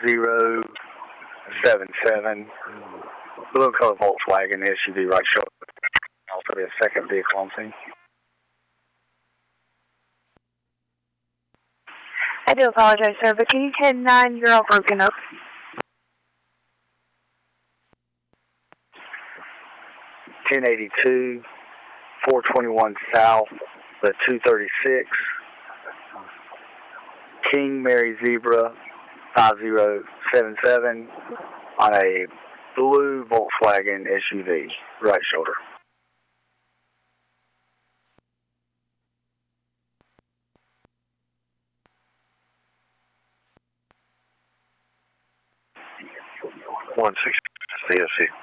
5077. Blue color Volkswagen SUV right shoulder. Also be a second vehicle on scene. I do apologize, sir, but can you 10-9, you're all broken up. (1082) 421 South, the 236. King Mary Zebra 5077 on a blue Volkswagen SUV, right shoulder. One six CFC.